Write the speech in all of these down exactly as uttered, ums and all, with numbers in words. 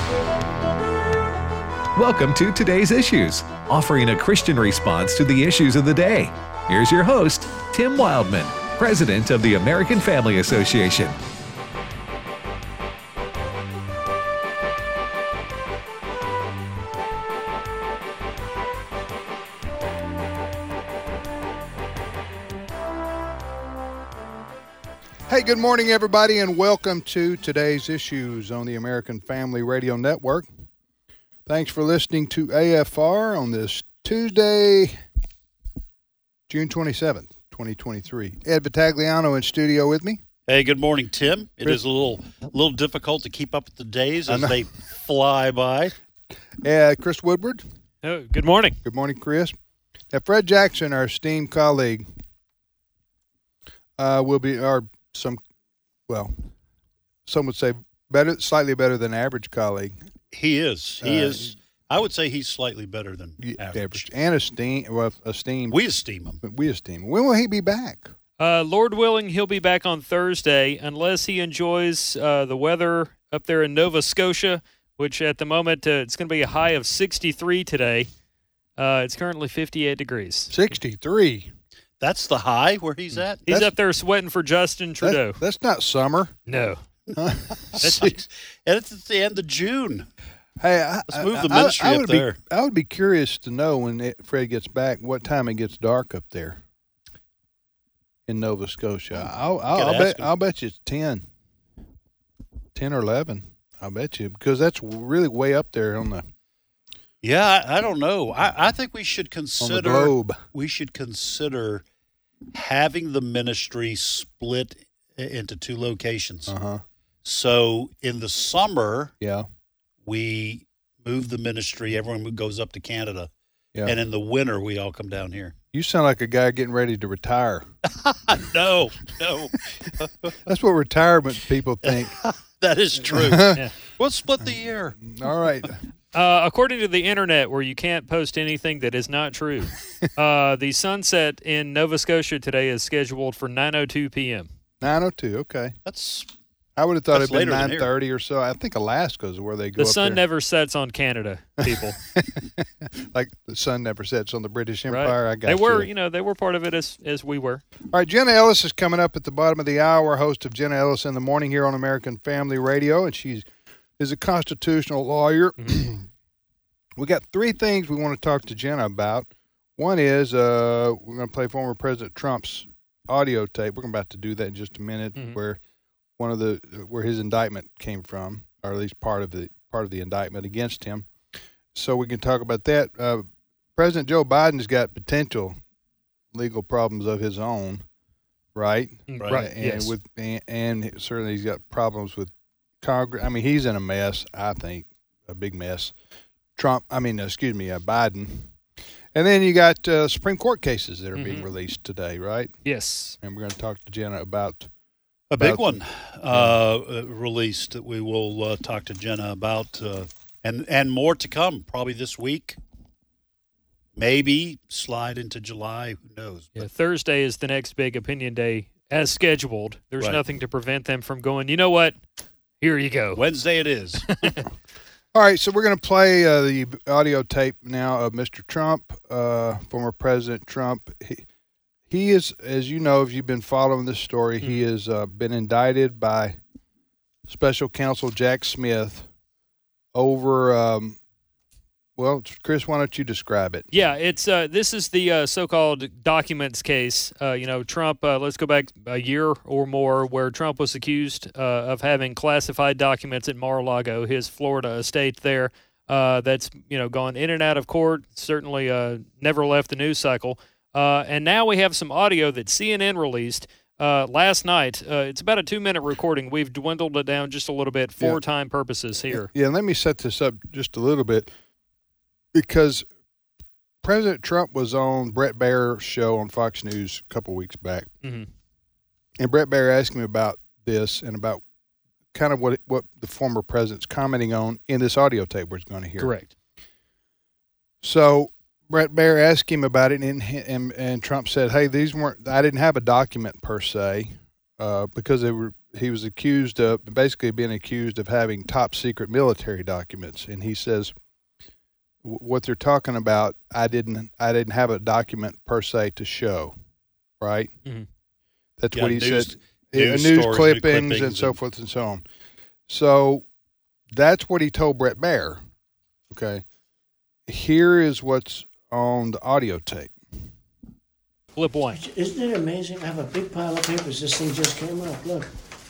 Welcome to Today's Issues, offering a Christian response to the issues of the day. Here's your host, Tim Wildman, President of the American Family Association. Hey, good morning, everybody, and welcome to Today's Issues on the American Family Radio Network. Thanks for listening to A F R on this Tuesday, June twenty-seventh, twenty twenty-three. Ed Battagliano in studio with me. Hey, good morning, Tim. It Chris. is a little a little difficult to keep up with the days as they fly by. Uh, Chris Woodward. Oh, good morning. Good morning, Chris. Now, Fred Jackson, our esteemed colleague, uh, will be our some, well, some would say better, slightly better than average colleague. He is. He Uh, is. I would say he's slightly better than average. And esteemed, well, esteemed. We esteem him. We esteem him. When will he be back? Uh, Lord willing, he'll be back on Thursday, unless he enjoys uh, the weather up there in Nova Scotia, which at the moment uh, it's going to be a high of sixty-three today. Uh, it's currently fifty-eight degrees. sixty-three. That's the high where he's at? He's That's- up there sweating for Justin Trudeau. That's, that's not summer. No. Six, and it's at the end of June. Hey, I, Let's move I- the ministry I, I up would there. Be, I would be curious to know when it, Fred gets back what time it gets dark up there in Nova Scotia. I'll, I'll, Could I'll ask bet. him. I'll bet you it's ten, ten or eleven. I'll bet you because that's really way up there on the Yeah, I, I don't know. I, I think we should on the consider globe. we should consider having the ministry split i- into two locations. Uh huh. So in the summer, Yeah. we move the ministry. Everyone goes up to Canada. Yeah. And in the winter, we all come down here. You sound like a guy getting ready to retire. No, no, That's what retirement people think. that is true. Yeah. We'll split the year. All right. Uh, according to the internet, where you can't post anything that is not true, uh, the sunset in Nova Scotia today is scheduled for nine oh two p.m. nine oh two. Okay. That's I would have thought That's it'd been later than nine here. thirty or so. I think Alaska's where they go The up sun there. never sets on Canada, people. Like the sun never sets on the British Right? Empire. I got they were, you. you know, they were part of it as as we were. All right, Jenna Ellis is coming up at the bottom of the hour, host of Jenna Ellis in the Morning here on American Family Radio, and she is a constitutional lawyer. Mm-hmm. We got three things we want to talk to Jenna about. One is uh, we're going to play former President Trump's audio tape. We're about to do that in just a minute, Mhm. where one of the where his indictment came from, or at least part of the part of the indictment against him. So we can talk about that. Uh, President Joe Biden's got potential legal problems of his own, right? Right. And yes. with and, and certainly he's got problems with Congress. I mean, he's in a mess. I think a big mess. Trump. I mean, excuse me, uh, Biden. And then you got uh, Supreme Court cases that are being Mhm. released today, right? Yes. And we're going to talk to Jenna about. a big About- one uh, uh, released that we will uh, talk to Jenna about, uh, and and more to come probably this week. Maybe slide into July. Who knows? Yeah, Thursday is the next big opinion day as scheduled. There's Right. nothing to prevent them from going, you know what? Here you go. Wednesday it is. All right, so we're going to play uh, the audio tape now of Mister Trump, uh, former President Trump. He, he is, as you know, if you've been following this story, he has uh, been indicted by Special Counsel Jack Smith over, um, well, Chris, why don't you describe it? Yeah, it's uh, this is the uh, so-called documents case. Uh, you know, Trump. Uh, let's go back a year or more, where Trump was accused uh, of having classified documents at Mar-a-Lago, his Florida estate there. Uh, that's you know gone in and out of court. Certainly, uh, never left the news cycle. Uh, and now we have some audio that C N N released uh, last night. Uh, it's about a two-minute recording. We've dwindled it down just a little bit for Yeah. time purposes here. Yeah, let me set this up just a little bit, because President Trump was on Brett Baer's show on Fox News a couple weeks back, hmm and Brett Baer asked him about this and about kind of what what the former president's commenting on in this audio tape we're going to hear. Correct. So Brett Baer asked him about it, and and, and Trump said, "Hey, these weren't. I didn't have a document per se, uh, because they were he was accused of basically being accused of having top secret military documents, and he says what they're talking about, I didn't I didn't have a document per se to show, right? Mm-hmm. That's Yeah, what he news, said. News, News stories, clippings, clippings and so forth and so on. So that's what he told Brett Baer. Okay. Here is what's on the audio tape. Flip one. Isn't it amazing? I have a big pile of papers. This thing just came up. Look.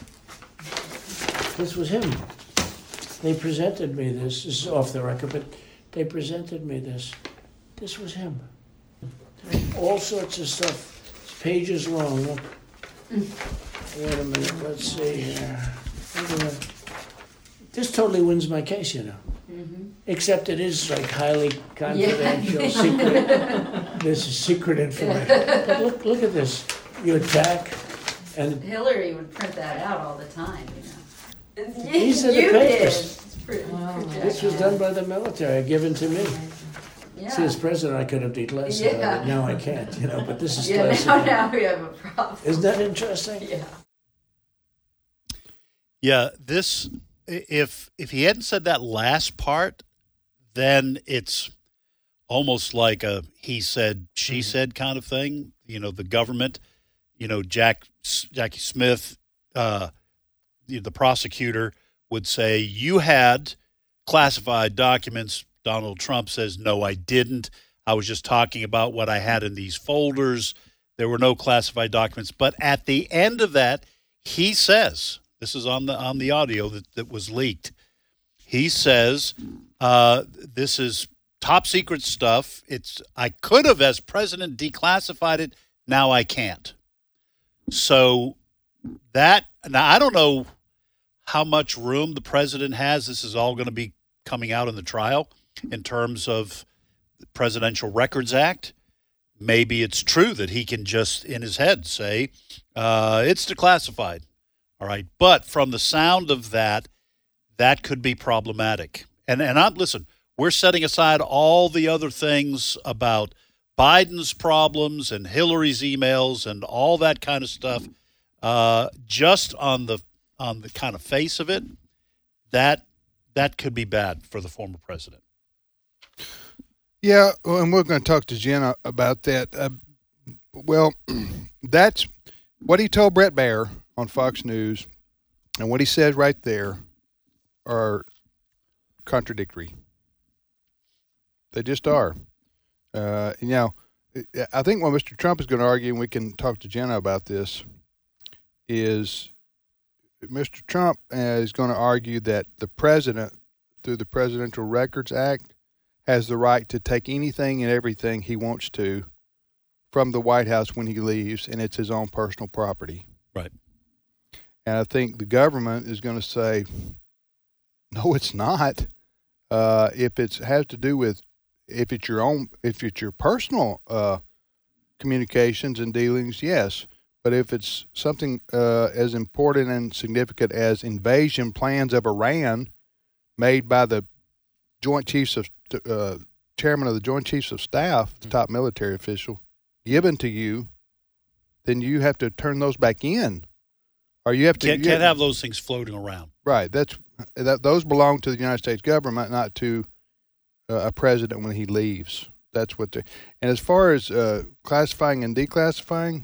This was him. They presented me this. This is off the record, but they presented me this. This was him. All sorts of stuff. It's pages long. Look. Wait a minute. Let's see here. This totally wins my case, you know. Mm-hmm. Except it is like highly confidential, yeah. secret. This is secret information. But look, look at this. You attack, and Hillary would print that out all the time. You know. These are the you papers. Did. It's pretty, wow. pretty This was done by the military, given to me. Yeah. See, as president, I could have declassified yeah. it. Now I can't, you know. But this is yeah, classified. Now, now we have a problem. Isn't that interesting? Yeah. Yeah, this. If if he hadn't said that last part, then it's almost like a he said, she said kind of thing. You know, the government, you know, Jack Jackie Smith, uh, the prosecutor would say, you had classified documents. Donald Trump says, no, I didn't. I was just talking about what I had in these folders. There were no classified documents. But at the end of that, he says, this is on the on the audio that, that was leaked. He says, uh, this is top secret stuff. It's I could have, as president, declassified it. Now I can't. So that, now I don't know how much room the president has. This is all going to be coming out in the trial in terms of the Presidential Records Act. Maybe it's true that he can just in his head say, uh, it's declassified. All right. But from the sound of that, that could be problematic. And and I'm listen, we're setting aside all the other things about Biden's problems and Hillary's emails and all that kind of stuff. Uh, just on the on the kind of face of it, that that could be bad for the former president. Yeah, well, and we're going to talk to Jenna about that. Uh, well, that's what he told Brett Baer on Fox News, and what he says right there are contradictory. They just are. Uh, you know, I think what Mister Trump is going to argue, and we can talk to Jenna about this, is Mister Trump is going to argue that the president, through the Presidential Records Act, has the right to take anything and everything he wants to from the White House when he leaves, and it's his own personal property. Right. And I think the government is going to say, no, it's not. Uh, if it has to do with, if it's your own, if it's your personal uh, communications and dealings, yes. But if it's something uh, as important and significant as invasion plans of Iran made by the Joint Chiefs of uh, Chairman of the Joint Chiefs of Staff, the top military official, given to you, then you have to turn those back in, or you have to can't, you can't have, have those things floating around. Right. That's that. Those belong to the United States government, not to uh, a president when he leaves. That's what they. And as far as uh, classifying and declassifying,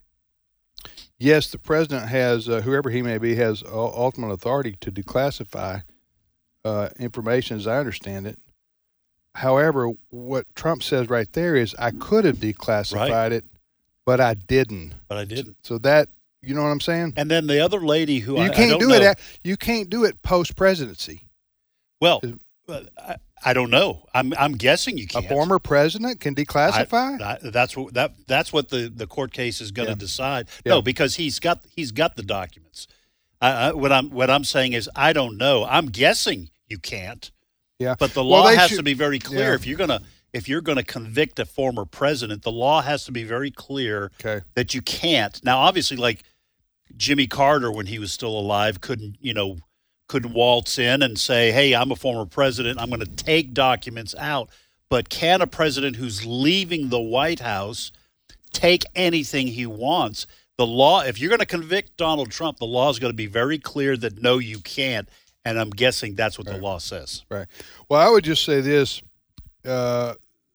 yes, the president has, uh, whoever he may be, has ultimate authority to declassify uh, information, as I understand it. However, what Trump says right there is, I could have declassified right. it, but I didn't. But I didn't. So that, you know what I'm saying? And then the other lady who you I, can't I don't do know. it. At, you can't do it post presidency. Well, I, I don't know. I'm I'm guessing you can't. A former president can declassify. I, I, that's what that that's what the, the court case is going to yeah. decide. Yeah. No, because he's got he's got the documents. I, I, what I'm what I'm saying is I don't know. I'm guessing you can't. Yeah. But the law well, has should, to be very clear. Yeah. If you're gonna if you're gonna convict a former president, the law has to be very clear okay. that you can't. Now, obviously, like Jimmy Carter, when he was still alive, couldn't you know couldn't waltz in and say, "Hey, I'm a former president. I'm going to take documents out." But can a president who's leaving the White House take anything he wants? the law, if you're going to convict Donald Trump, the law is going to be very clear that no, you can't. And I'm guessing that's what right. the law says. Right. Well, I would just say this. Uh,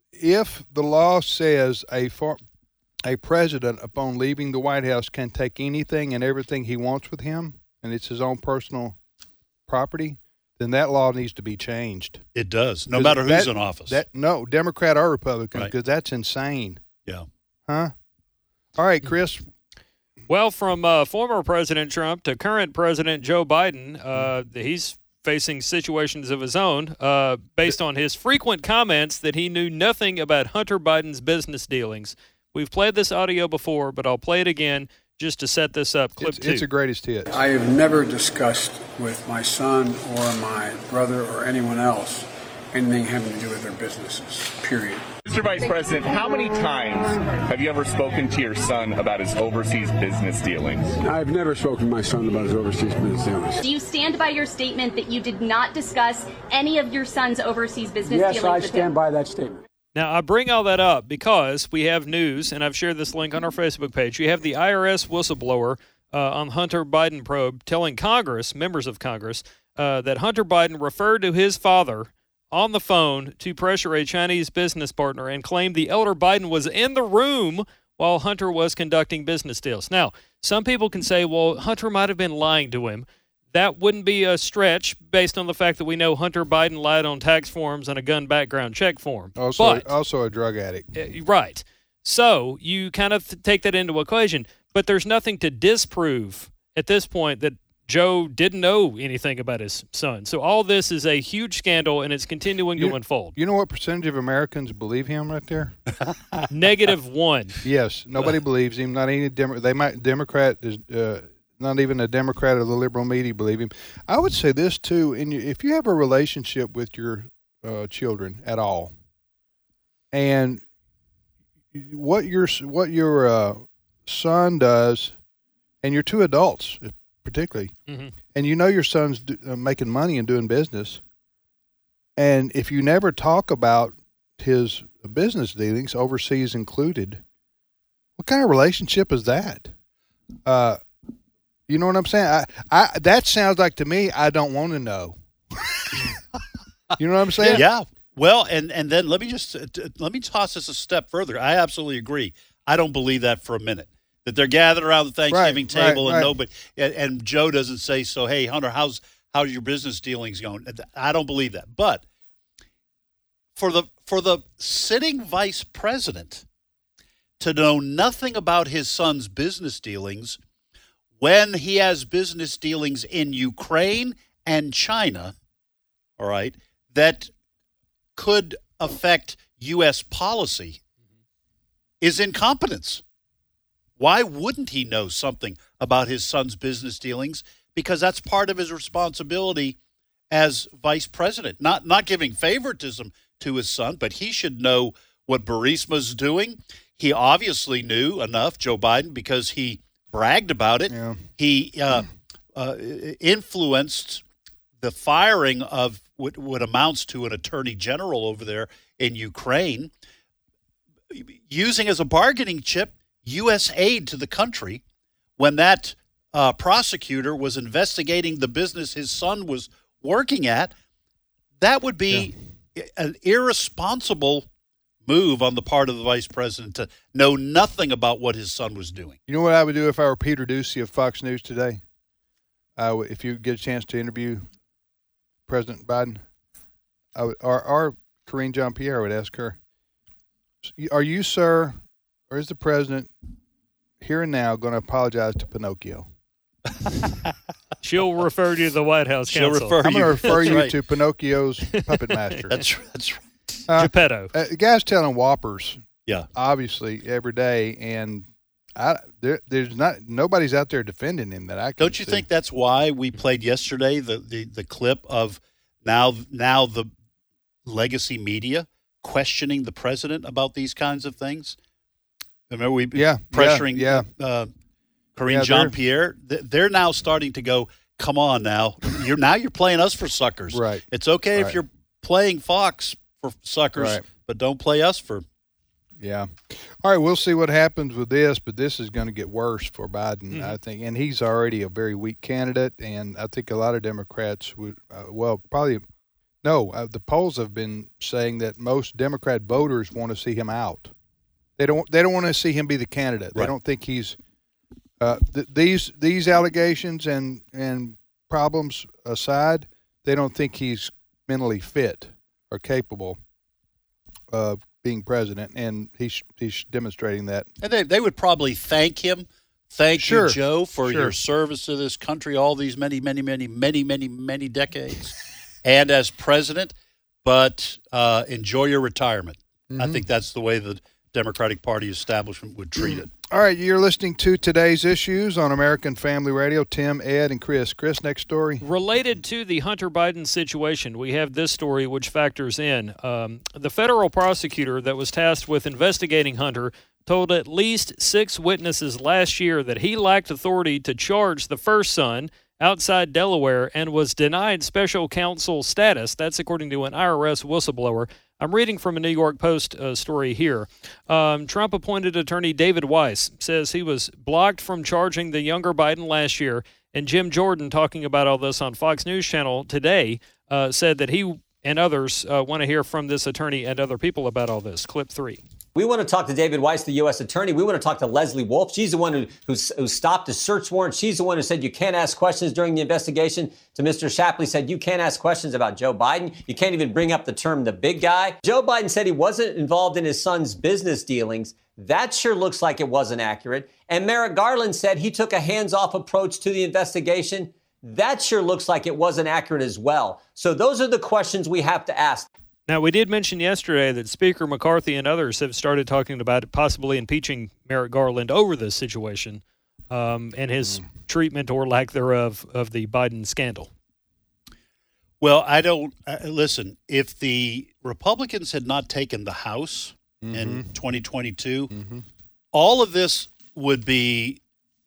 if the law says a for, a president, upon leaving the White House, can take anything and everything he wants with him, and it's his own personal property, then that law needs to be changed. It does, no matter who's that, in office. That No, Democrat or Republican, because Right. that's insane. Yeah. Huh? All right, Chris. Well, from uh, former President Trump to current President Joe Biden, uh, he's facing situations of his own uh, based on his frequent comments that he knew nothing about Hunter Biden's business dealings. We've played this audio before, but I'll play it again just to set this up. Clip It's, two. it's a greatest hit. I have never discussed with my son or my brother or anyone else anything having to do with their businesses, period. Mister Vice President, how many times have you ever spoken to your son about his overseas business dealings? I've never spoken to my son about his overseas business dealings. Do you stand by your statement that you did not discuss any of your son's overseas business Yes, dealings I with stand him? by that statement. Now, I bring all that up because we have news, and I've shared this link on our Facebook page. You have the I R S whistleblower uh, on Hunter Biden probe telling Congress, members of Congress, uh, that Hunter Biden referred to his father on the phone to pressure a Chinese business partner and claimed the elder Biden was in the room while Hunter was conducting business deals. Now, some people can say, well, Hunter might have been lying to him. That wouldn't be a stretch based on the fact that we know Hunter Biden lied on tax forms and a gun background check form. Also, but, also a drug addict. uh, right. So you kind of th- take that into equation, but there's nothing to disprove at this point that Joe didn't know anything about his son. So all this is a huge scandal, and it's continuing You- to unfold. You know what percentage of Americans believe him right there? Negative one. Yes, nobody believes him. Not any Demo- they might Democrat is uh, not even a Democrat or the liberal media believe him. I would say this too: in you, if you have a relationship with your uh, children at all, and what your what your uh, son does, and you're two adults particularly, Mhm. and you know your son's do, uh, making money and doing business, and if you never talk about his business dealings, overseas included, what kind of relationship is that? Uh, you know what I'm saying? I, I that sounds like to me, I don't want to know. You know what I'm saying? Yeah. Well, and, and then let me just uh, t- let me toss this a step further. I absolutely agree. I don't believe that for a minute. That they're gathered around the Thanksgiving Right, table right, and right. nobody and, and Joe doesn't say so. Hey, Hunter, how's how's your business dealings going? I don't believe that. But for the for the sitting vice president to know nothing about his son's business dealings when he has business dealings in Ukraine and China, all right, that could affect U S policy is incompetence. Why wouldn't he know something about his son's business dealings? Because that's part of his responsibility as vice president. Not not giving favoritism to his son, but he should know what Burisma's doing. He obviously knew enough, Joe Biden, because he bragged about it. Yeah. He uh, uh, influenced the firing of what, what amounts to an attorney general over there in Ukraine, using as a bargaining chip U S aid to the country when that uh, prosecutor was investigating the business his son was working at. That would be yeah. an irresponsible move on the part of the vice president to know nothing about what his son was doing. You know what I would do if I were Peter Ducey of Fox News today? I would, if you get a chance to interview President Biden, I would, or, or Karine Jean-Pierre, I would ask her, are you, sir, or is the president here and now going to apologize to Pinocchio? She'll refer you to the White House She'll counsel. refer I'm going to refer That's you right. to Pinocchio's puppet master. That's that's right. Uh, Geppetto. uh, the guy's telling whoppers, Yeah. obviously, every day, and I there, there's not nobody's out there defending him that I can Don't you see. think that's why we played yesterday the, the, the clip of now now the legacy media questioning the president about these kinds of things? Remember we Yeah, pressuring yeah, uh, Karine Yeah, they're- Jean-Pierre? Th- They're now starting to go, come on now. You're now you're playing us for suckers. Right. It's okay Right. if you're playing Fox for suckers, Right. but don't play us for Yeah. All right, we'll see what happens with this, but this is going to get worse for Biden, Mm-hmm. I think. And he's already a very weak candidate, and I think a lot of Democrats would, uh, well, probably, no, uh, the polls have been saying that most Democrat voters want to see him out. They don't They don't want to see him be the candidate. They Right. don't think he's uh, th- these these allegations and, and problems aside, they don't think he's mentally fit or capable of being president, and he's he's demonstrating that. And they they would probably thank him. Thank Sure. you, Joe, for Sure. your service to this country all these many, many, many, many, many, many decades, and as president. But uh, enjoy your retirement. Mm-hmm. I think that's the way the Democratic Party establishment would treat it. All right, you're listening to Today's Issues on American Family Radio. Tim, Ed, and Chris. Chris, next story. Related to the Hunter Biden situation, we have this story which factors in. Um, the federal prosecutor that was tasked with investigating Hunter told at least six witnesses last year that he lacked authority to charge the first son outside Delaware and was denied special counsel status. That's according to an I R S whistleblower. I'm reading from a New York Post uh, story here. Um, Trump-appointed attorney David Weiss says he was blocked from charging the younger Biden last year, and Jim Jordan, talking about all this on Fox News Channel today, uh, said that he and others uh, want to hear from this attorney and other people about all this. Clip three. We want to talk to David Weiss, the U S attorney. We want to talk to Leslie Wolf. She's the one who, who, who stopped the search warrant. She's the one who said you can't ask questions during the investigation. To Mister Shapley said you can't ask questions about Joe Biden. You can't even bring up the term the big guy. Joe Biden said he wasn't involved in his son's business dealings. That sure looks like it wasn't accurate. And Merrick Garland said he took a hands-off approach to the investigation. That sure looks like it wasn't accurate as well. So those are the questions we have to ask. Now, we did mention yesterday that Speaker McCarthy and others have started talking about possibly impeaching Merrick Garland over this situation um, and his mm. treatment or lack thereof of the Biden scandal. Well, I don't uh, listen. If the Republicans had not taken the House mm-hmm. in twenty twenty-two, mm-hmm. all of this would be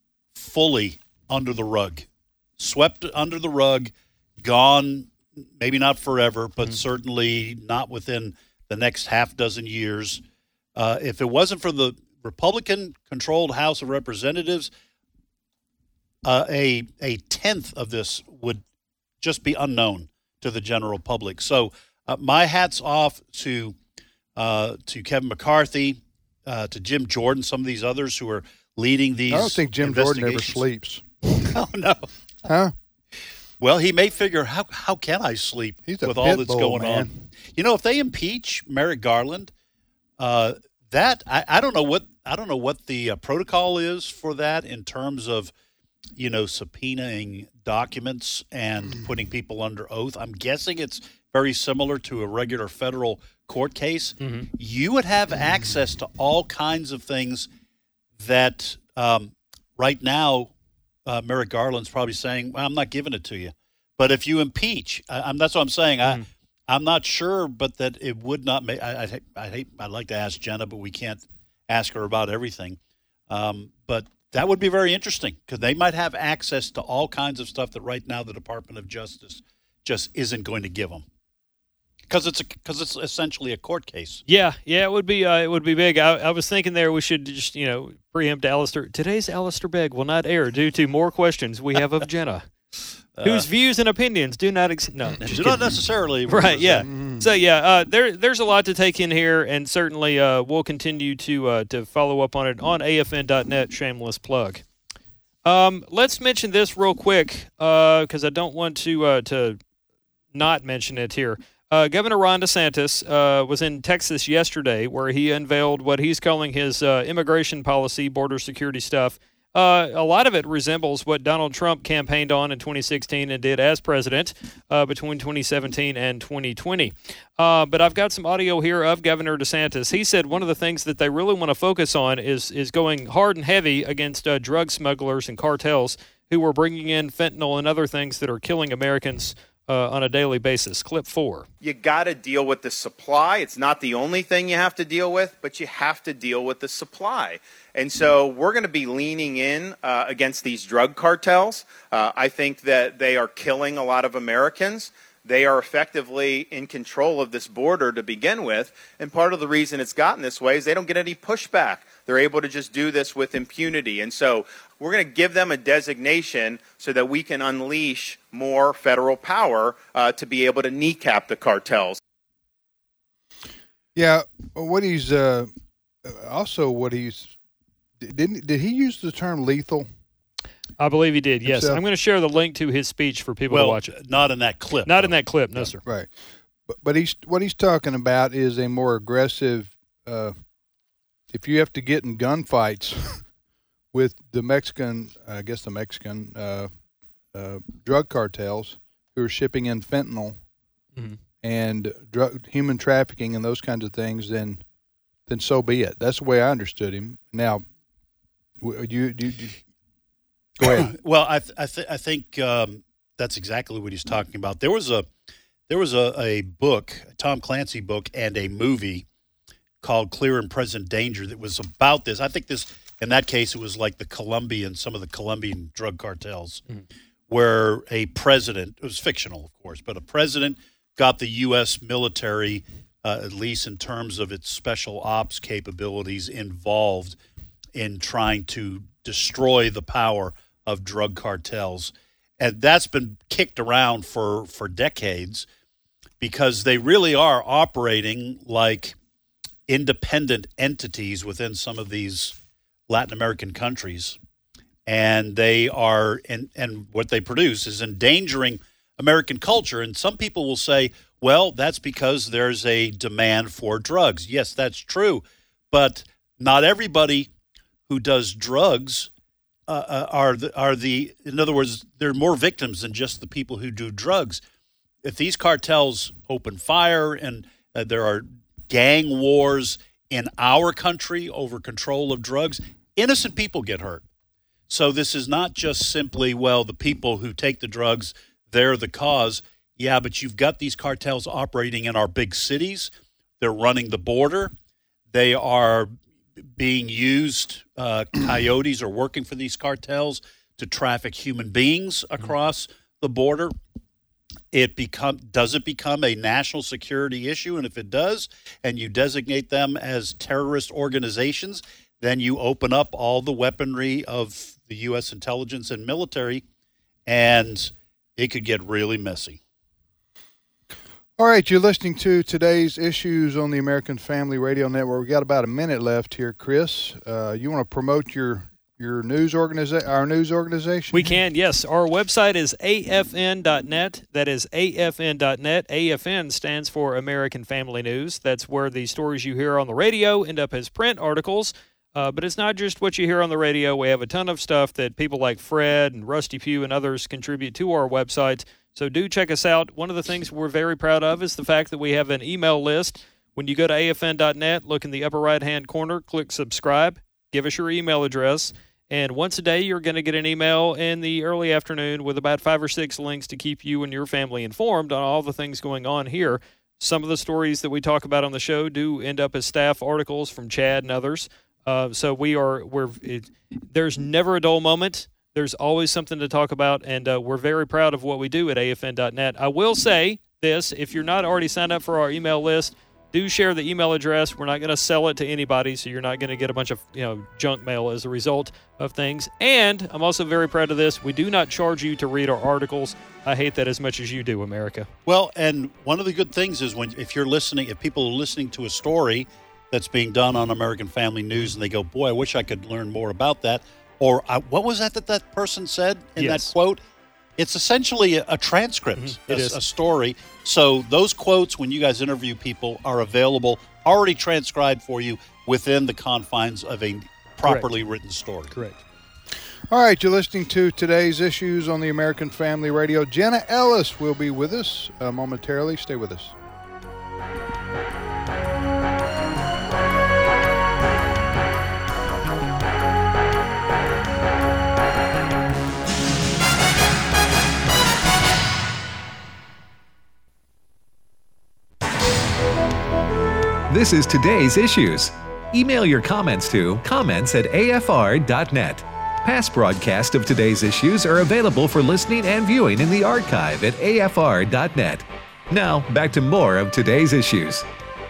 fully under the rug, swept under the rug, gone. Maybe not forever, but mm-hmm. certainly not within the next half dozen years. Uh, if it wasn't for the Republican-controlled House of Representatives, uh, a a tenth of this would just be unknown to the general public. So uh, my hat's off to uh, to Kevin McCarthy, uh, to Jim Jordan, some of these others who are leading these. I don't think Jim Jordan ever sleeps. Oh no, huh? Well, he may figure, how how can I sleep He's with a all pit that's bull, going man. on? You know, if they impeach Merrick Garland, uh, that I, I don't know what I don't know what the uh, protocol is for that in terms of, you know, subpoenaing documents and mm. putting people under oath. I'm guessing it's very similar to a regular federal court case. Mm-hmm. You would have access to all kinds of things that um, right now. Uh, Merrick Garland's probably saying, well, I'm not giving it to you. But if you impeach, I, I'm, that's what I'm saying. Mm. I, I'm not sure, but that it would not make I, I, I hate, I'd like to ask Jenna, but we can't ask her about everything. Um, but that would be very interesting because they might have access to all kinds of stuff that right now the Department of Justice just isn't going to give them. Because it's because it's essentially a court case. Yeah, yeah, it would be uh, it would be big. I, I was thinking there we should just you know preempt Alistair. Today's Alistair Begg will not air due to more questions we have of Jenna, uh, whose views and opinions do not ex- no do kidding. not necessarily right. Yeah. Mm. So yeah, uh, there there's a lot to take in here, and certainly uh, we'll continue to uh, to follow up on it on A F N dot net. Shameless plug. Um, let's mention this real quick because uh, I don't want to uh, to not mention it here. Uh, Governor Ron DeSantis uh, was in Texas yesterday where he unveiled what he's calling his uh, immigration policy, border security stuff. Uh, a lot of it resembles what Donald Trump campaigned on in twenty sixteen and did as president uh, between twenty seventeen and twenty twenty. Uh, but I've got some audio here of Governor DeSantis. He said one of the things that they really want to focus on is, is going hard and heavy against uh, drug smugglers and cartels who are bringing in fentanyl and other things that are killing Americans Uh, on a daily basis. Clip four. You got to deal with the supply. It's not the only thing you have to deal with, but you have to deal with the supply. And so we're going to be leaning in uh, against these drug cartels. Uh, I think that they are killing a lot of Americans. They are effectively in control of this border to begin with, and part of the reason it's gotten this way is they don't get any pushback. They're able to just do this with impunity. And so we're going to give them a designation so that we can unleash more federal power uh, to be able to kneecap the cartels. Yeah, what he's uh, also what he's didn't did he use the term lethal? I believe he did. Yes, Himself? I'm going to share the link to his speech for people well, to watch it. Not in that clip. Not though. in that clip, no, sir. Right, but, but he's what he's talking about is a more aggressive. Uh, if you have to get in gunfights with the Mexican, I guess the Mexican uh, uh, drug cartels who are shipping in fentanyl mm-hmm. and drug, human trafficking and those kinds of things, then then so be it. That's the way I understood him. Now, you you. you Go ahead. Well, I th- I, th- I think um, that's exactly what he's talking about. There was a there was a, a book, a Tom Clancy book, and a movie called Clear and Present Danger that was about this. I think this, in that case, it was like the Colombian, some of the Colombian drug cartels, mm-hmm. where a president, it was fictional, of course, but a president got the U S military, uh, at least in terms of its special ops capabilities, involved in trying to destroy the power of drug cartels. And that's been kicked around for, for decades because they really are operating like independent entities within some of these Latin American countries. And they are, and, and what they produce is endangering American culture. And some people will say, well, that's because there's a demand for drugs. Yes, that's true. But not everybody who does drugs Uh, uh, are the, are the, in other words, there are more victims than just the people who do drugs. If these cartels open fire and uh, there are gang wars in our country over control of drugs, innocent people get hurt. So this is not just simply, well, the people who take the drugs, they're the cause. Yeah, but you've got these cartels operating in our big cities. They're running the border. They are being used, uh, coyotes are working for these cartels to traffic human beings across the border. It become does it become a national security issue? And if it does, and you designate them as terrorist organizations, then you open up all the weaponry of the U S intelligence and military, and it could get really messy. All right, you're listening to today's issues on the American Family Radio Network. We got about a minute left here, Chris. Uh, you want to promote your your news organiza- our news organization? We can, yes. Our website is A F N dot net. That is A F N dot net. A F N stands for American Family News. That's where the stories you hear on the radio end up as print articles. Uh, but it's not just what you hear on the radio. We have a ton of stuff that people like Fred and Rusty Pugh and others contribute to our website. So do check us out. One of the things we're very proud of is the fact that we have an email list. When you go to A F N dot net, look in the upper right-hand corner, click subscribe, give us your email address, and once a day you're going to get an email in the early afternoon with about five or six links to keep you and your family informed on all the things going on here. Some of the stories that we talk about on the show do end up as staff articles from Chad and others. Uh, so we are we're it, there's never a dull moment. There's always something to talk about, and uh, we're very proud of what we do at A F N dot net. I will say this, if you're not already signed up for our email list, do share the email address. We're not going to sell it to anybody, so you're not going to get a bunch of you know junk mail as a result of things. And I'm also very proud of this. We do not charge you to read our articles. I hate that as much as you do, America. Well, and one of the good things is when if you're listening, if people are listening to a story that's being done on American Family News and they go, boy, I wish I could learn more about that. Or uh, what was that that that person said in yes. that quote? It's essentially a, a transcript, mm-hmm. it a, is. a story. So those quotes, when you guys interview people, are available, already transcribed for you within the confines of a properly Correct. written story. Correct. All right, you're listening to today's issues on the American Family Radio. Jenna Ellis will be with us uh, momentarily. Stay with us. This is today's issues. Email your comments to comments at A F R dot net. Past broadcasts of today's issues are available for listening and viewing in the archive at A F R dot net. Now, back to more of today's issues.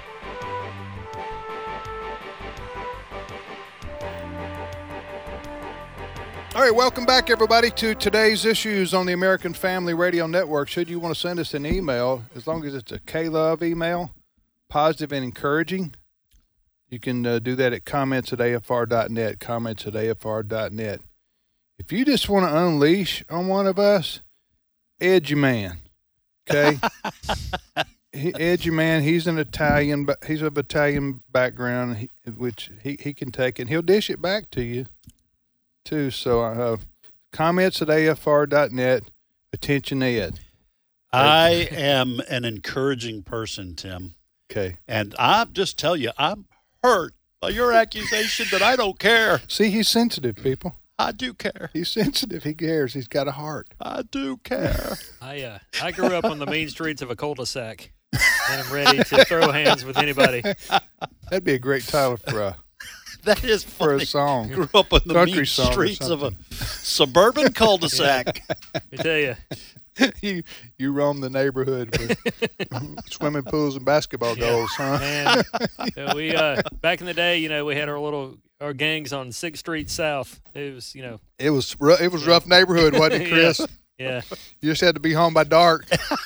All right, welcome back, everybody, to today's issues on the American Family Radio Network. Should you want to send us an email, as long as it's a K-Love email, positive and encouraging, you can uh, do that at comments at A F R dot net, comments at A F R dot net. If you just want to unleash on one of us, Edgy Man, okay? he, Edgy Man, he's an Italian, but he's of Italian background, he, which he, he can take, and he'll dish it back to you, too. So uh, comments at A F R dot net, attention Ed. I am an encouraging person, Tim. Okay. And I just tell you, I'm hurt by your accusation that I don't care. See, he's sensitive, people. I do care. He's sensitive. He cares. He's got a heart. I do care. I uh, I grew up on the main streets of a cul-de-sac, and I'm ready to throw hands with anybody. That'd be a great title for a that is funny. for a song. Grew up on the Country mean song or streets of a something. suburban cul-de-sac. Let me tell you. you you roam the neighborhood with swimming pools and basketball Yeah. goals, huh? Man, uh, we uh, back in the day, you know, we had our little our gangs on Sixth Street South. It was, you know, It was ru- it was rough neighborhood, wasn't it, Chris? Yeah. You just had to be home by dark,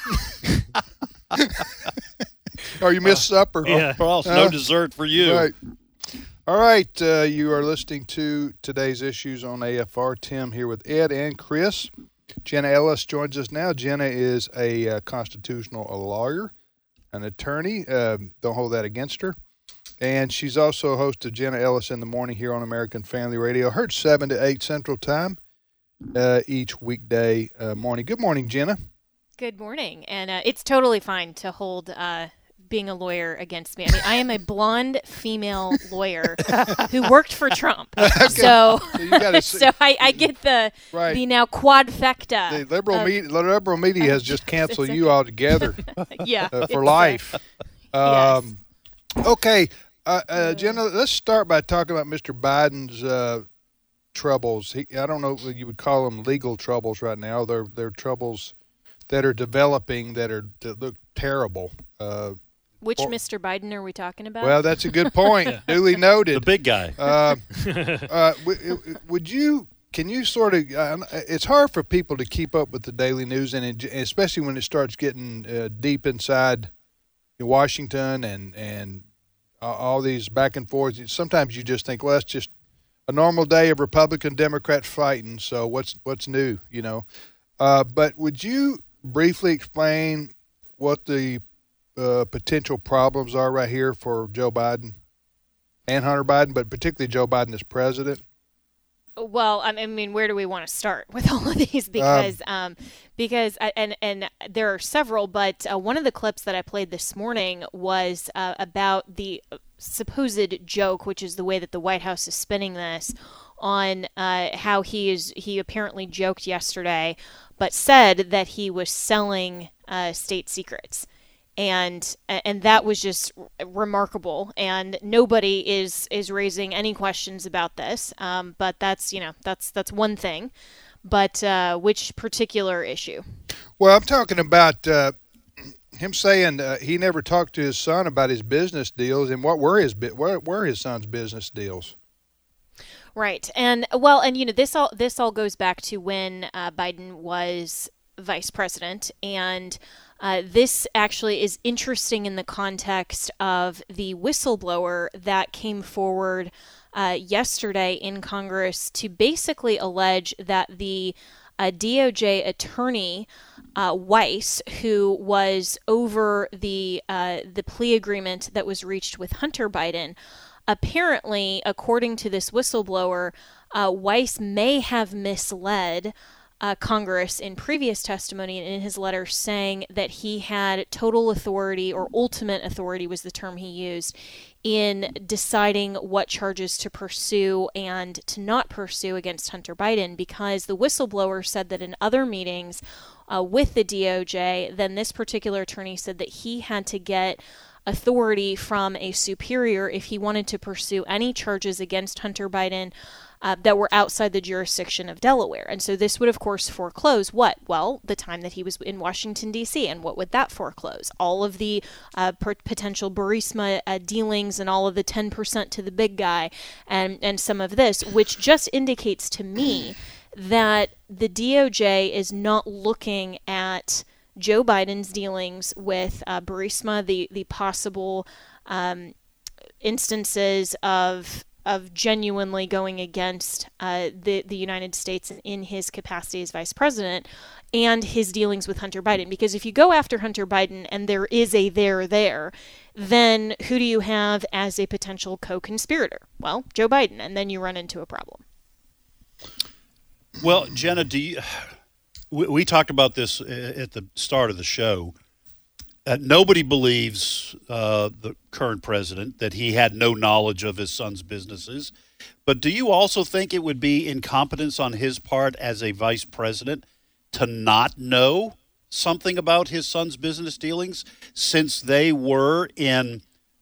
or you missed supper. Yeah. Or else no dessert for you. Right. All right, uh, you are listening to today's issues on A F R. Tim here with Ed and Chris. Jenna Ellis joins us now. Jenna is a uh, constitutional lawyer, an attorney. Um, don't hold that against her. And she's also a host of Jenna Ellis in the Morning here on American Family Radio. Heard seven to eight Central Time uh, each weekday uh, morning. Good morning, Jenna. Good morning. And uh, it's totally fine to hold uh, being a lawyer against me. I mean, I am a blonde female lawyer who worked for Trump. Okay. So, So you gotta see- so I, I get the Right. the now quadfecta. The liberal, of- media, the liberal media has just canceled you altogether Yeah, uh, for it's, life. uh, Um, Okay, uh, uh, Jenna, let's start by talking about Mister Biden's uh, troubles. He, I don't know if you would call them legal troubles right now. They're, they're troubles that are developing that are that look terrible. Uh, Which or- Mister Biden are we talking about? Well, that's a good point. Duly noted. The big guy. Uh, uh, w- would you? Can you sort of? Uh, it's hard for people to keep up with the daily news, and it, especially when it starts getting uh, deep inside Washington and and uh, all these back and forth. Sometimes you just think, well, it's just a normal day of Republican Democrats fighting. So what's what's new, you know? Uh, but would you briefly explain what the uh, potential problems are right here for Joe Biden and Hunter Biden, but particularly Joe Biden as president? Well, I mean, where do we want to start with all of these? Because, um, because, I, and and there are several, but uh, one of the clips that I played this morning was uh, about the supposed joke, which is the way that the White House is spinning this, on uh, how he is. He apparently joked yesterday, but said that he was selling uh, state secrets. And and that was just remarkable, and nobody is is raising any questions about this. Um, but that's you know that's that's one thing. But uh, which particular issue? Well, I'm talking about uh, him saying uh, he never talked to his son about his business deals, and what were his what were his son's business deals? Right, and well, and you know this all this all goes back to when uh, Biden was vice president, and. Uh, this actually is interesting in the context of the whistleblower that came forward uh, yesterday in Congress to basically allege that the uh, D O J attorney uh, Weiss, who was over the uh, the plea agreement that was reached with Hunter Biden, apparently, according to this whistleblower, uh, Weiss may have misled Uh, Congress in previous testimony and in his letter, saying that he had total authority, or ultimate authority was the term he used, in deciding what charges to pursue and to not pursue against Hunter Biden, because the whistleblower said that in other meetings uh, with the D O J, then this particular attorney said that he had to get authority from a superior if he wanted to pursue any charges against Hunter Biden. uh, that were outside the jurisdiction of Delaware. And so this would, of course, foreclose what? Well, the time that he was in Washington, D C. And what would that foreclose? All of the uh, per- potential Burisma uh, dealings and all of the ten percent to the big guy and, and some of this, which just indicates to me that the D O J is not looking at Joe Biden's dealings with uh, Burisma, the, the possible um, instances of of genuinely going against uh, the, the United States in his capacity as vice president, and his dealings with Hunter Biden. Because if you go after Hunter Biden and there is a there there, then who do you have as a potential co-conspirator? Well, Joe Biden, and then you run into a problem. Well, Jenna, do you, we, we talked about this at the start of the show. Uh, nobody believes uh, the current president that he had no knowledge of his son's businesses. But do you also think it would be incompetence on his part as a vice president to not know something about his son's business dealings, since they were in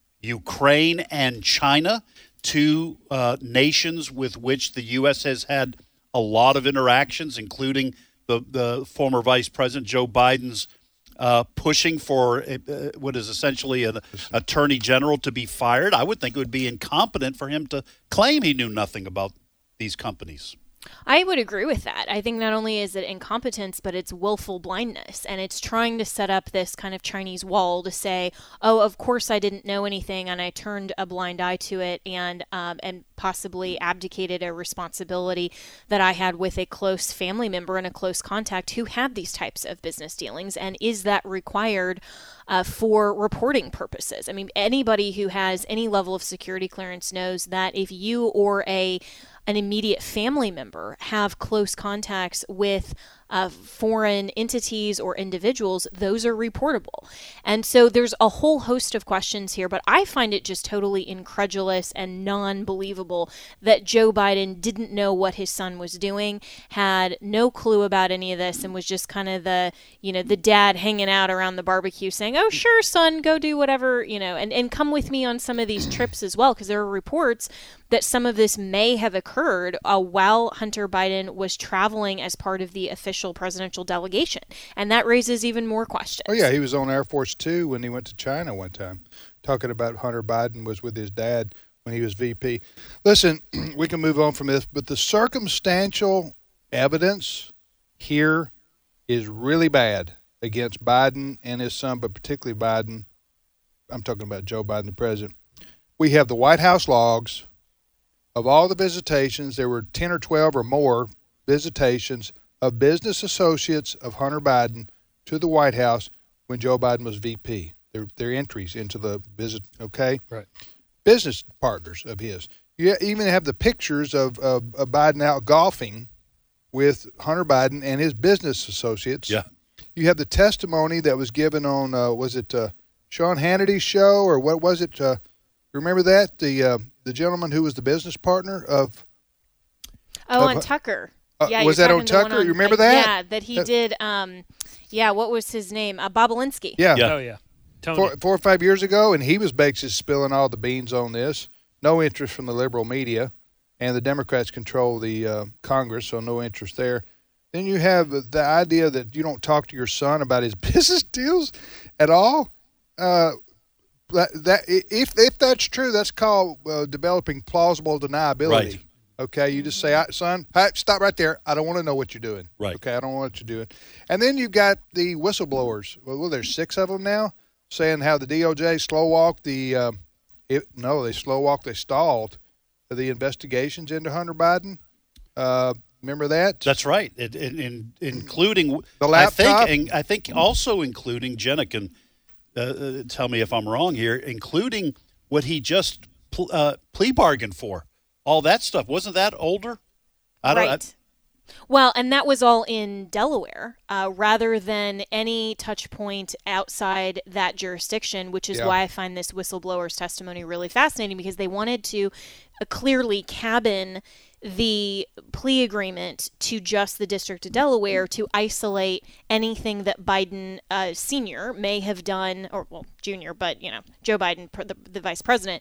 Ukraine and China, two uh, nations with which the U S has had a lot of interactions, including the, the former vice president Joe Biden's Uh, pushing for uh, what is essentially an attorney general to be fired? I would think it would be incompetent for him to claim he knew nothing about these companies. I would agree with that. I think not only is it incompetence, but it's willful blindness. And it's trying to set up this kind of Chinese wall to say, oh, of course I didn't know anything and I turned a blind eye to it and um, and possibly abdicated a responsibility that I had with a close family member and a close contact who had these types of business dealings. And is that required uh, for reporting purposes? I mean, anybody who has any level of security clearance knows that if you or a an immediate family member have close contacts with uh, foreign entities or individuals, those are reportable. And so there's a whole host of questions here, but I find it just totally incredulous and non-believable that Joe Biden didn't know what his son was doing, had no clue about any of this, and was just kind of the, you know, the dad hanging out around the barbecue saying, oh, sure, son, go do whatever, you know, and, and come with me on some of these trips as well, because there are reports that some of this may have occurred uh, while Hunter Biden was traveling as part of the official presidential delegation. And that raises even more questions. Oh, yeah, he was on Air Force Two when he went to China one time, talking about Hunter Biden was with his dad when he was V P. Listen, we can move on from this, but the circumstantial evidence here is really bad against Biden and his son, but particularly Biden. I'm talking about Joe Biden, the president. We have the White House logs. Of all the visitations, there were ten or twelve or more visitations of business associates of Hunter Biden to the White House when Joe Biden was V P. Their, their entries into the visit, okay? Right. Business partners of his. You even have the pictures of, of, of Biden out golfing with Hunter Biden and his business associates. Yeah. You have the testimony that was given on, uh, was it uh, Sean Hannity's show, or what was it? Uh, remember that? The uh, the gentleman who was the business partner of... Oh, of, on Tucker. Uh, yeah, was you're that on talking the one Tucker? on- You remember uh, that? Yeah, that he That- did. Um, yeah, what was his name? Uh, Bobolinsky. Yeah. Oh, yeah. Tony. Four, four or five years ago, and he was basically spilling all the beans on this. No interest from the liberal media, and the Democrats control the uh, Congress, so no interest there. Then you have the idea that you don't talk to your son about his business deals at all. Uh, that, that if if that's true, that's called uh, developing plausible deniability. Right. Okay, you just say, son, hey, stop right there. I don't want to know what you're doing. Right. Okay, I don't want what you're doing. And then you've got the whistleblowers. Well, well there's six of them now, saying how the D O J slow walked the. Uh, it, no, they slow walked. They stalled the investigations into Hunter Biden. Uh, remember that? That's right. It, it, in, including the laptop. I think, and I think also including Jenna can uh, uh, tell me if I'm wrong here. Including what he just pl- uh, plea bargained for. All that stuff, wasn't that older? I don't. Right. Well, and that was all in Delaware, uh, rather than any touch point outside that jurisdiction, which is Yeah. why I find this whistleblower's testimony really fascinating, because they wanted to uh, clearly cabin the plea agreement to just the District of Delaware to isolate anything that Biden uh, Senior may have done, or, well, Junior, but, you know, Joe Biden, the, the vice president,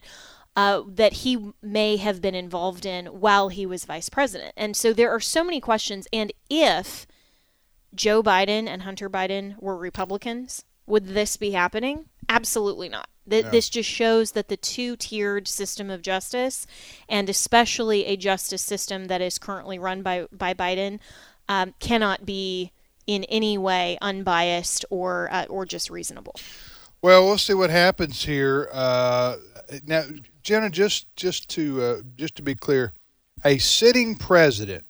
uh, that he may have been involved in while he was vice president. And so there are so many questions. And if Joe Biden and Hunter Biden were Republicans, would this be happening? Absolutely not. Th- No. This just shows that the two-tiered system of justice, and especially a justice system that is currently run by, by Biden, um, cannot be in any way unbiased or uh, or just reasonable. Well, we'll see what happens here. Uh, now, Jenna, just just to uh, just to be clear, a sitting president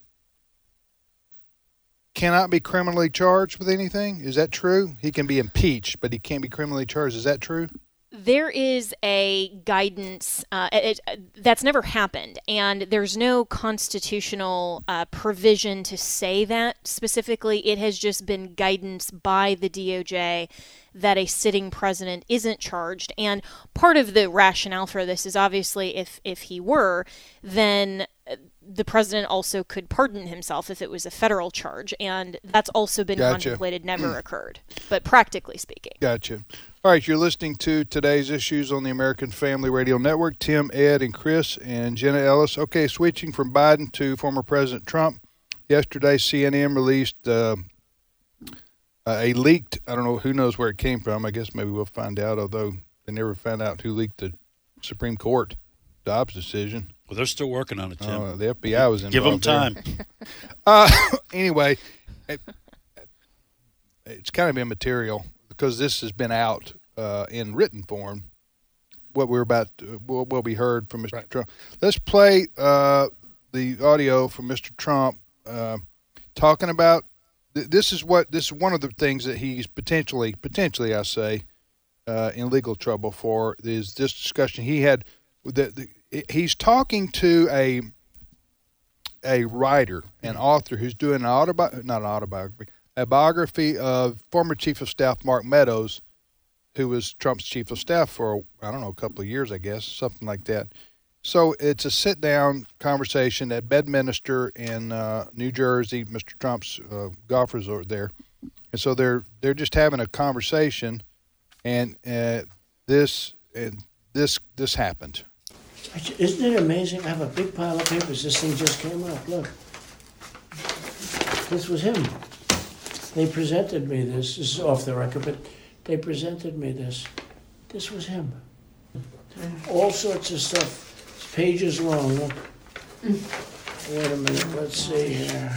cannot be criminally charged with anything. Is that true? He can be impeached, but he can't be criminally charged. Is that true? There is a guidance uh, it, it, that's never happened, and there's no constitutional uh, provision to say that specifically. It has just been guidance by the D O J that a sitting president isn't charged. And part of the rationale for this is obviously if, if he were, then the president also could pardon himself if it was a federal charge, and that's also been Gotcha. contemplated, never occurred, but practically speaking. Gotcha. All right, you're listening to Today's Issues on the American Family Radio Network. Tim, Ed, and Chris, and Jenna Ellis. Okay, switching from Biden to former President Trump. Yesterday, C N N released uh, a leaked, I don't know, who knows where it came from. I guess maybe we'll find out, although they never found out who leaked the Supreme Court Dobbs decision. Well, they're still working on it, Tim. Oh, the F B I was involved. Give them time. uh, anyway, it, it's kind of immaterial because this has been out uh, in written form. What we're about, to, what will be heard from Mister Right. Trump. Let's play uh, the audio from Mister Trump uh, talking about. Th- this is what this is one of the things that he's potentially, potentially, I say, uh, in legal trouble for is this discussion he had. With the, the, he's talking to a a writer, an author who's doing an autobi- not an autobiography, a biography of former Chief of Staff Mark Meadows, who was Trump's Chief of Staff for, I don't know, a couple of years, I guess, something like that. So it's a sit-down conversation at Bedminster in uh, New Jersey. Mister Trump's uh, golf resort there. And so they're they're just having a conversation, and uh, this and this this happened. Isn't it amazing? I have a big pile of papers. This thing just came up. Look. This was him. They presented me this. This is off the record, but they presented me this. This was him. All sorts of stuff. It's pages long. Look. Wait a minute. Let's see here.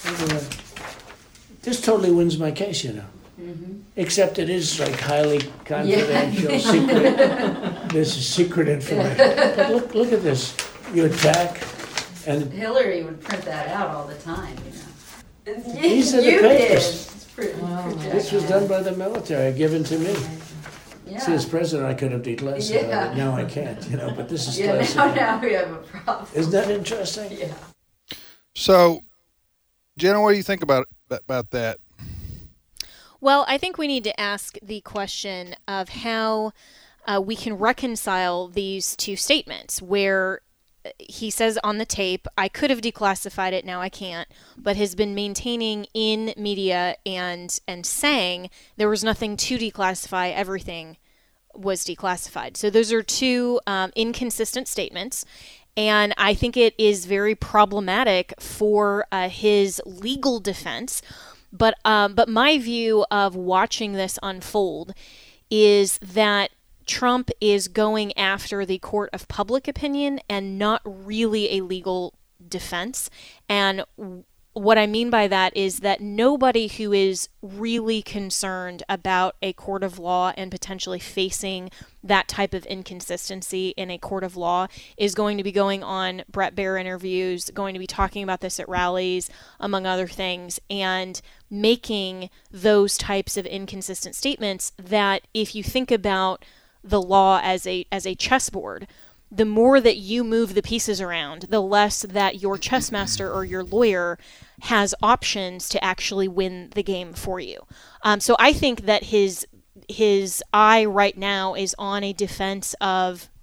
This totally wins my case, you know. Mm-hmm. Except it is like highly confidential, yeah. secret. This is secret information. But look, look at this. You attack, and Hillary would print that out all the time. You know. These are the you papers. Did. It's pretty, wow. pretty This was done by the military, given to me. Yeah. See, as president, I could have declassified yeah. it. Now I can't, you know. But this is yeah, classified. Now, now we have a problem. Isn't that interesting? Yeah. So, Jenna, what do you think about about that? Well, I think we need to ask the question of how uh, we can reconcile these two statements where he says on the tape, I could have declassified it, now I can't, but has been maintaining in media and and saying there was nothing to declassify, everything was declassified. So those are two um, inconsistent statements. And I think it is very problematic for uh, his legal defense. But um, but my view of watching this unfold is that Trump is going after the court of public opinion and not really a legal defense. And what I mean by that is that nobody who is really concerned about a court of law and potentially facing that type of inconsistency in a court of law is going to be going on Bret Baier interviews, going to be talking about this at rallies, among other things, and making those types of inconsistent statements that if you think about the law as a as a chessboard, the more that you move the pieces around, the less that your chess master or your lawyer has options to actually win the game for you. Um, so I think that his his eye right now is on a defense of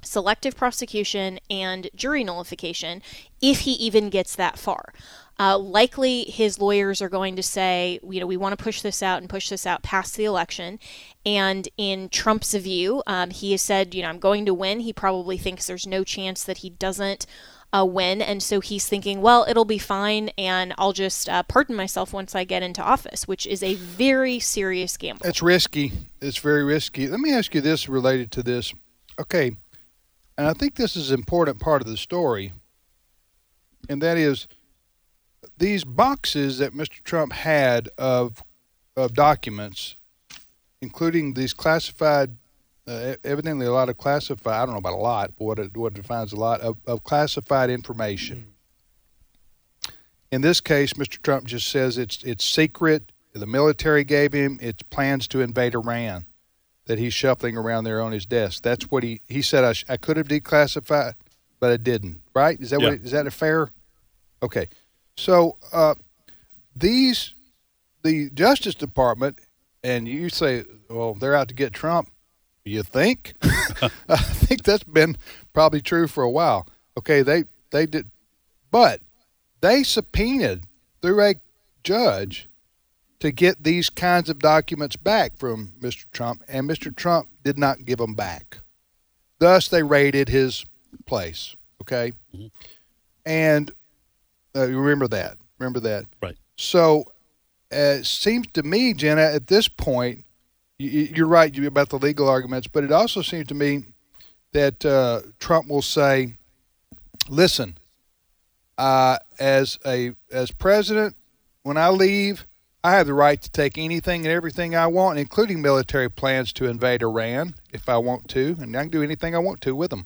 selective prosecution and jury nullification if he even gets that far. Uh, likely his lawyers are going to say, you know, we want to push this out and push this out past the election. And in Trump's view, um, he has said, you know, I'm going to win. He probably thinks there's no chance that he doesn't uh, win. And so he's thinking, well, it'll be fine, and I'll just uh, pardon myself once I get into office, which is a very serious gamble. It's risky. It's very risky. Let me ask you this related to this. Okay, and I think this is an important part of the story, and that is these boxes that Mister Trump had of of documents, including these classified, uh, evidently a lot of classified, I don't know about a lot, but what it, what defines a lot, of, of classified information. Mm. In this case, Mister Trump just says it's it's secret. The military gave him its plans to invade Iran that he's shuffling around there on his desk. That's what he, he said, I, sh- I could have declassified, but I didn't, right? Is that, yeah. what it, is that a fair? Okay. So uh, these, the Justice Department, and you say, well, they're out to get Trump. You think? I think that's been probably true for a while. Okay, they they did, but they subpoenaed through a judge to get these kinds of documents back from Mister Trump, and Mister Trump did not give them back. Thus, they raided his place. Okay, mm-hmm. and uh, you remember that. Remember that. Right. So uh, it seems to me, Jenna, at this point, you, you're right about the legal arguments, but it also seems to me that uh, Trump will say, listen, uh, as a as president, when I leave, I have the right to take anything and everything I want, including military plans to invade Iran if I want to, and I can do anything I want to with them.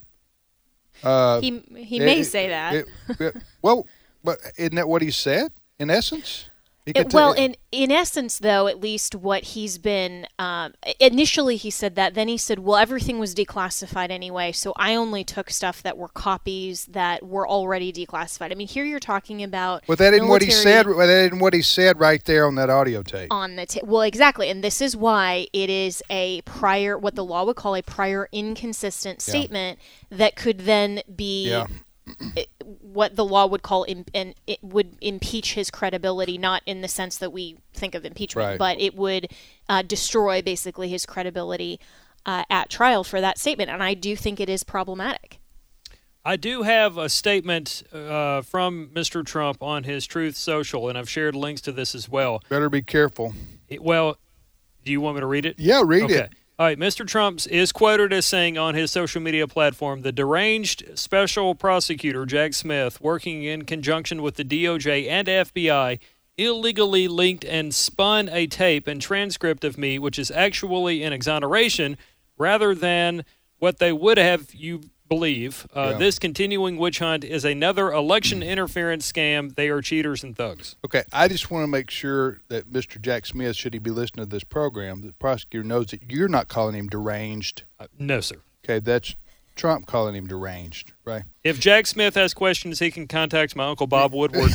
Uh, he he may it, say that. It, it, well, but isn't that what he said, in essence? It, well, in in essence, though, at least what he's been um, initially he said that. Then he said, "Well, everything was declassified anyway, so I only took stuff that were copies that were already declassified." I mean, here you're talking about. Well, that isn't what he said. Well, that isn't what he said right there on that audio tape. On the ta- well, exactly, and this is why it is a prior, what the law would call a prior inconsistent statement yeah. that could then be. Yeah. It, what the law would call in, and it would impeach his credibility, not in the sense that we think of impeachment, right. but it would uh, destroy basically his credibility uh, at trial for that statement. And I do think it is problematic. I do have a statement uh, from Mister Trump on his Truth Social, and I've shared links to this as well. Better be careful. It, well, do you want me to read it? Yeah, read okay. it. All right, Mister Trump is quoted as saying on his social media platform, the deranged special prosecutor, Jack Smith, working in conjunction with the D O J and F B I, illegally linked and spun a tape and transcript of me, which is actually an exoneration, rather than what they would have you believe. Uh, yeah. This continuing witch hunt is another election interference scam. They are cheaters and thugs. Okay, I just want to make sure that Mister Jack Smith, should he be listening to this program, the prosecutor knows that you're not calling him deranged. Uh, no, sir. Okay, that's Trump calling him deranged, right? If Jack Smith has questions, he can contact my Uncle Bob Woodward.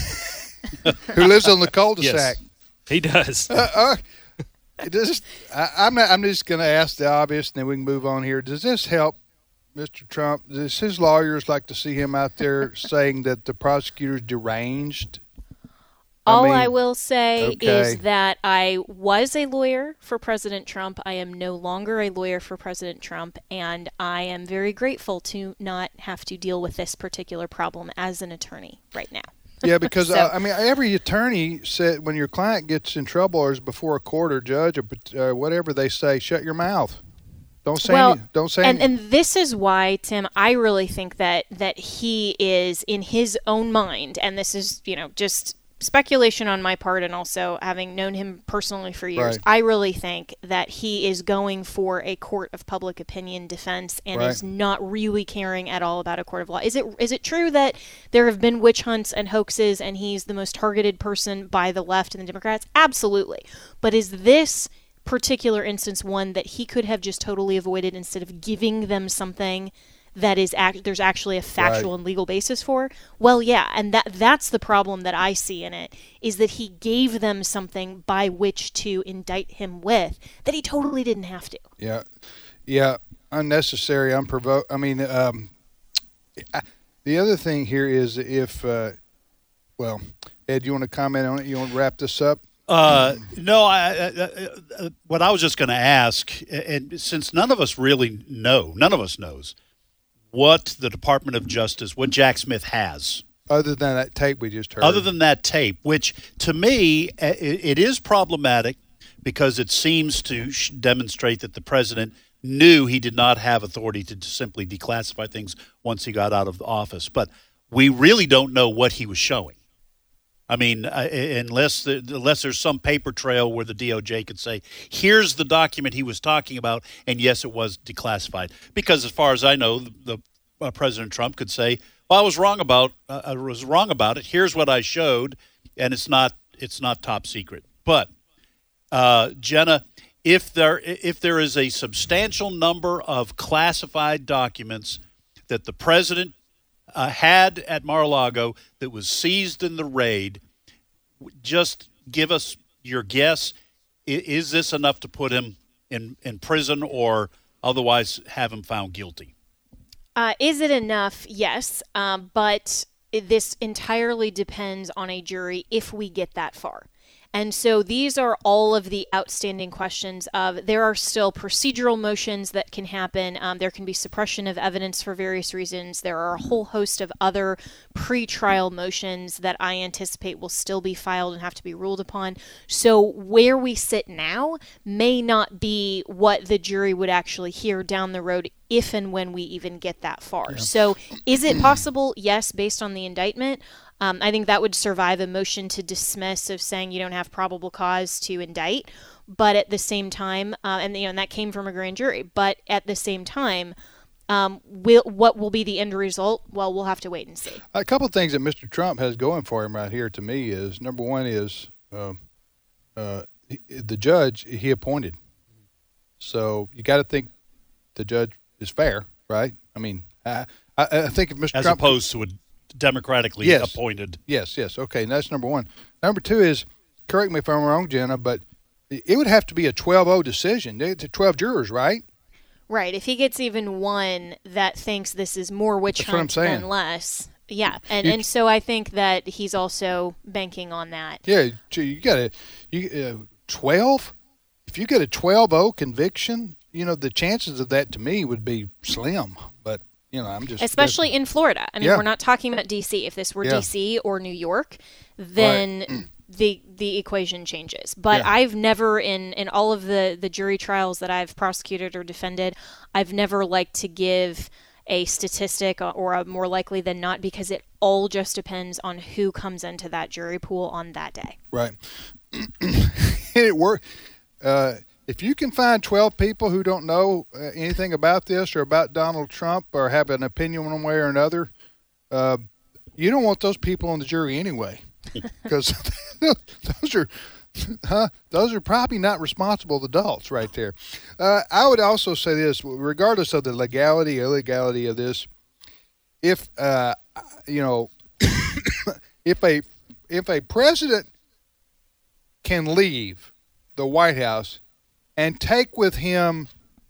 Who lives on the cul-de-sac. Yes, he does. Uh, uh, does I, I'm, not, I'm just going to ask the obvious, and then we can move on here. Does this help Mister Trump? Does his lawyers like to see him out there saying that the prosecutor's deranged? All I, mean, I will say okay. is that I was a lawyer for President Trump. I am no longer a lawyer for President Trump, and I am very grateful to not have to deal with this particular problem as an attorney right now. Yeah, because, so, uh, I mean, every attorney said when your client gets in trouble or is before a court or judge or uh, whatever, they say, shut your mouth. Don't say well, any, don't say and, any. and this is why, Tim, I really think that that he is in his own mind, and this is, you know, just speculation on my part and also having known him personally for years. Right. I really think that he is going for a court of public opinion defense and right. is not really caring at all about a court of law. Is it is it true that there have been witch hunts and hoaxes and he's the most targeted person by the left and the Democrats? Absolutely. But is this particular instance one that he could have just totally avoided instead of giving them something that is act- there's actually a factual right. and legal basis for? Well, yeah, and that that's the problem that I see in it, is that he gave them something by which to indict him with that he totally didn't have to. Yeah, yeah. unnecessary, unprovoked. I mean, um, I, the other thing here is if, uh, well, Ed, you want to comment on it? You want to wrap this up? Uh, no, I, I, I, what I was just going to ask, and since none of us really know, none of us knows what the Department of Justice, what Jack Smith has. Other than that tape we just heard. Other than that tape, which to me, it, it is problematic because it seems to demonstrate that the president knew he did not have authority to simply declassify things once he got out of the office. But we really don't know what he was showing. I mean, uh, unless the, unless there's some paper trail where the D O J could say, here's the document he was talking about, and yes, it was declassified. Because as far as I know, the, the uh, President Trump could say, well, I was wrong about uh, I was wrong about it. Here's what I showed, and it's not it's not top secret. But uh, Jenna, if there if there is a substantial number of classified documents that the president uh, had at Mar-a-Lago that was seized in the raid, just give us your guess. Is this enough to put him in, in prison or otherwise have him found guilty? Uh, is it enough? Yes, um, but this entirely depends on a jury if we get that far. And so these are all of the outstanding questions of there are still procedural motions that can happen. Um, there can be suppression of evidence for various reasons. There are a whole host of other pre-trial motions that I anticipate will still be filed and have to be ruled upon. So where we sit now may not be what the jury would actually hear down the road if and when we even get that far. Yeah. So is it possible? Yes, based on the indictment. Um, I think that would survive a motion to dismiss of saying you don't have probable cause to indict. But at the same time, uh, and you know, and that came from a grand jury. But at the same time, um, will, what will be the end result? Well, we'll have to wait and see. A couple of things that Mister Trump has going for him right here to me is, number one is uh, uh, the judge he appointed. So you got to think the judge is fair, right? I mean, I, I, I think if Mister As Trump... As opposed to a democratically yes. appointed. Yes, yes. Okay, and that's number one. Number two is, correct me if I'm wrong, Jenna, but it would have to be a twelve oh decision. It's twelve jurors, right? Right. If he gets even one that thinks this is more witch that's hunt than less. Yeah, and, you, and so I think that he's also banking on that. Yeah, you got a you uh, twelve? If you get a twelve oh conviction, you know, the chances of that to me would be slim, but you know, I'm just especially guessing. in Florida. I mean, yeah. we're not talking about D C. If this were yeah. D C or New York, then right. the the equation changes. But yeah. I've never, in in all of the the jury trials that I've prosecuted or defended, I've never liked to give a statistic or a more likely than not, because it all just depends on who comes into that jury pool on that day. Right. It worked. Uh, If you can find twelve people who don't know uh, anything about this or about Donald Trump or have an opinion one way or another, uh, you don't want those people on the jury anyway, because those are huh, those are probably not responsible adults right there. Uh, I would also say this, regardless of the legality or illegality of this, if uh, you know, if a if a president can leave the White House and take with him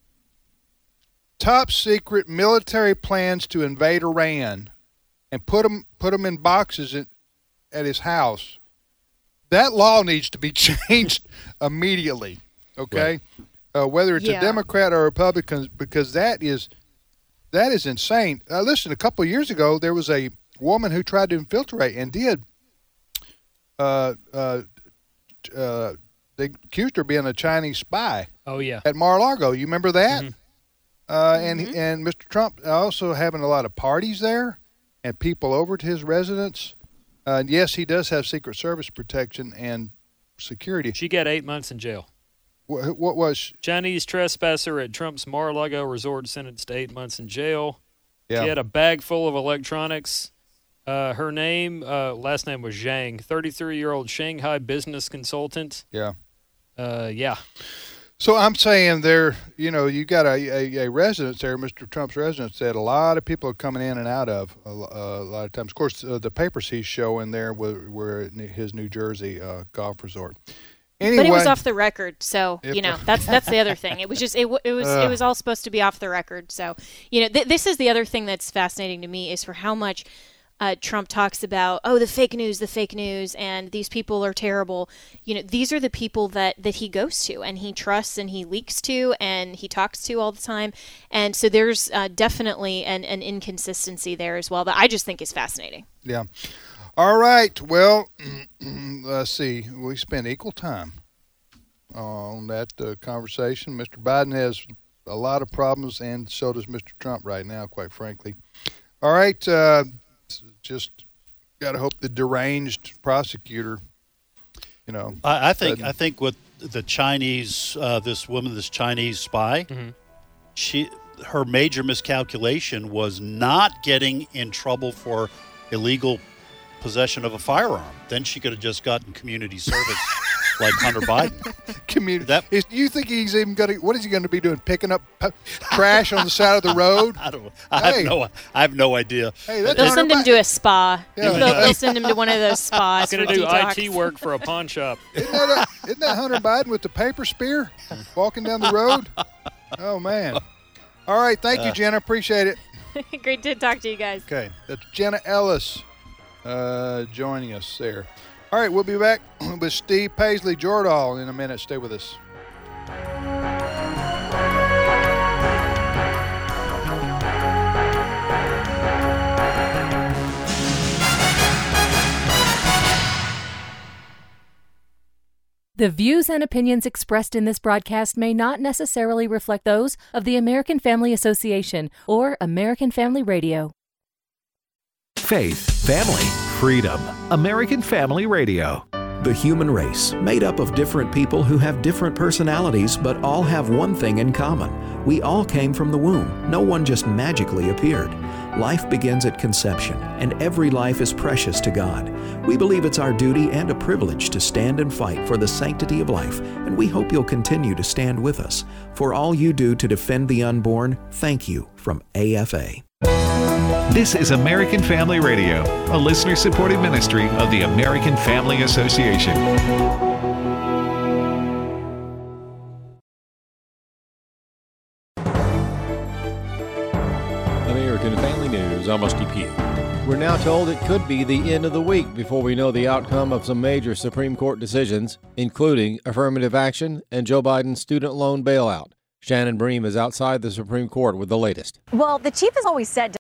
top secret military plans to invade Iran and put them, put them in boxes at, at his house, that law needs to be changed immediately, okay? Right. Uh, whether it's yeah. a Democrat or Republican, because that is that is insane. Uh, listen, a couple of years ago, there was a woman who tried to infiltrate and did uh, uh, uh, they accused her of being a Chinese spy. Oh yeah, at Mar-a-Lago. You remember that? Mm-hmm. Uh, Mm-hmm. and and Mister Trump also having a lot of parties there, and people over to his residence. Uh, and yes, he does have Secret Service protection and security. She got eight months in jail. What, what was Chinese trespasser at Trump's Mar-a-Lago resort sentenced to eight months in jail. Yeah. She had a bag full of electronics. Uh, her name, uh, last name was Zhang, thirty-three-year-old Shanghai business consultant. Yeah. Uh, yeah. So I'm saying there, you know, you got a, a, a residence there, Mister Trump's residence, that a lot of people are coming in and out of a, a lot of times. Of course, uh, the papers he's showing there were, were his New Jersey uh, golf resort. Anyway, but it was off the record, so It you know was. that's that's the other thing. It was just it, w- it was Uh. it was all supposed to be off the record. So you know th- this is the other thing that's fascinating to me is for how much uh, Trump talks about oh the fake news, the fake news, and these people are terrible. You know these are the people that that he goes to and he trusts and he leaks to and he talks to all the time. And so there's uh, definitely an an inconsistency there as well that I just think is fascinating. Yeah. All right. Well, let's see. We spent equal time on that uh, conversation. Mister Biden has a lot of problems, and so does Mister Trump right now, quite frankly. All right. Uh, just got to hope the deranged prosecutor, you know. I, I think doesn't- I think with the Chinese, uh, this woman, this Chinese spy, Mhm. she her major miscalculation was not getting in trouble for illegal possession of a firearm. Then she could have just gotten community service like Hunter Biden. Community. That- Is, do you think he's even going to? What is he going to be doing? Picking up p- trash on the side of the road? I don't. I Hey. have no. I have no idea. Hey, that's They'll Hunter send him Biden. to a spa. Yeah. They'll, they'll send him to one of those spas He's for going to do detox. I T work for a pawn shop. Isn't that, a, isn't that Hunter Biden with the paper spear walking down the road? Oh, man. All right. Thank you, Jenna. Appreciate it. Great to talk to you guys. Okay. That's Jenna Ellis uh, joining us there. All right. We'll be back with Steve Paisley Jordahl in a minute. Stay with us. The views and opinions expressed in this broadcast may not necessarily reflect those of the American Family Association or American Family Radio. Faith, family, freedom. American Family Radio. The human race, made up of different people who have different personalities but all have one thing in common. We all came from the womb. No one just magically appeared. Life begins at conception, and every life is precious to God. We believe it's our duty and a privilege to stand and fight for the sanctity of life, and we hope you'll continue to stand with us. For all you do to defend the unborn, thank you from A F A. This is American Family Radio, a listener-supported ministry of the American Family Association. American Family News, I'm Steve Pugh. We're now told it could be the end of the week before we know the outcome of some major Supreme Court decisions, including affirmative action and Joe Biden's student loan bailout. Shannon Bream is outside the Supreme Court with the latest. Well, the chief has always said